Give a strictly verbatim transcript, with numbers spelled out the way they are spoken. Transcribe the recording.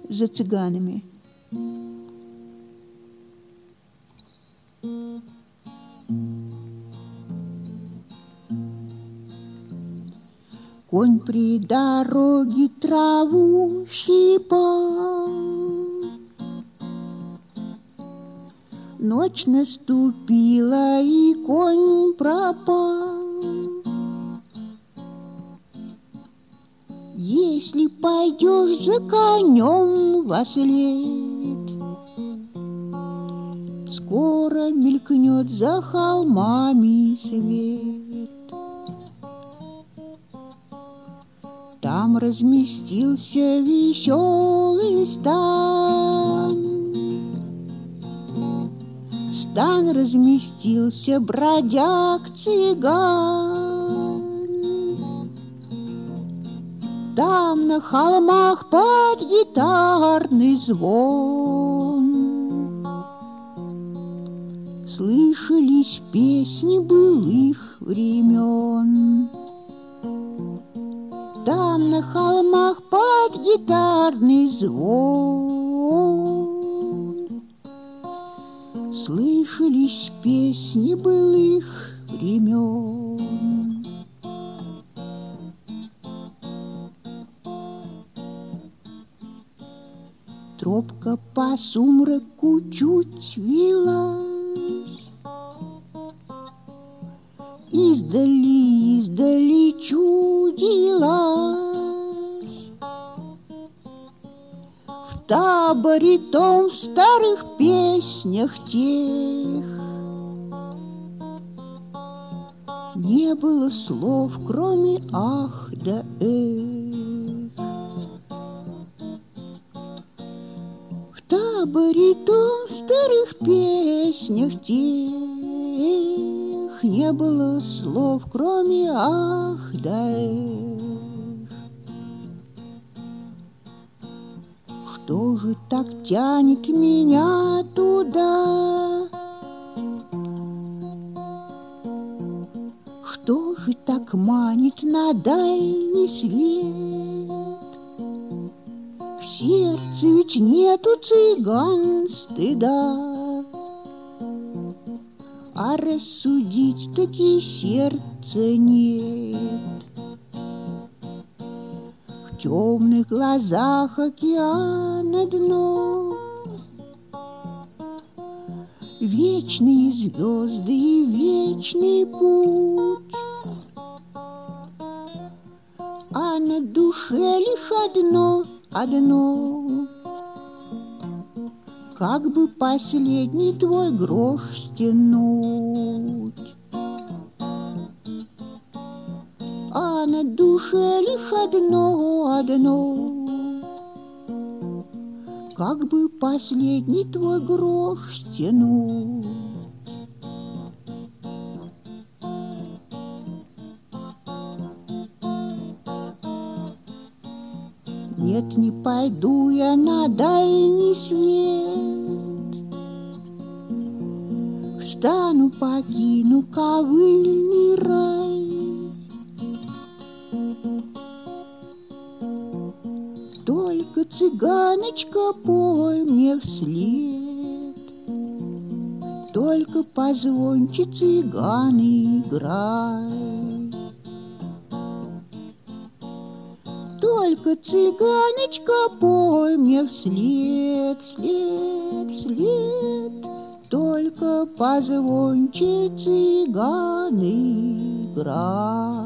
за цыганами. Конь при дороге траву щипал, ночь наступила, и конь пропал. Если пойдешь за конем вослед, скоро мелькнет за холмами свет. Там разместился веселый стан. Стан разместился бродяг-цыган. Там на холмах под гитарный звон слышались песни былых времен. Там на холмах под гитарный звон слышались песни былых времен. Тропка по сумраку чуть велась, издали, издали чудилась. В таборе том, в старых песнях тех не было слов, кроме ах да эх. В таборе том, в старых песнях тех не было слов, кроме ах да эх. Что же так тянет меня туда? Что же так манит на дальний свет? В сердце ведь нету цыган стыда, а рассудить таки сердца нет. В темных глазах океана дно, вечные звезды и вечный путь, а на душе лишь одно, одно. Как бы последний твой грош стянуть, а на душе лишь одно, одно. Как бы последний твой грош стянуть. Нет, не пойду я на дальний свет, встану, покину ковыльный рай. Только, цыганочка, пой мне вслед, только позвонче, цыган, играй. Только, цыганочка, пой мне вслед, вслед, вслед, только позвонче, цыган, играй.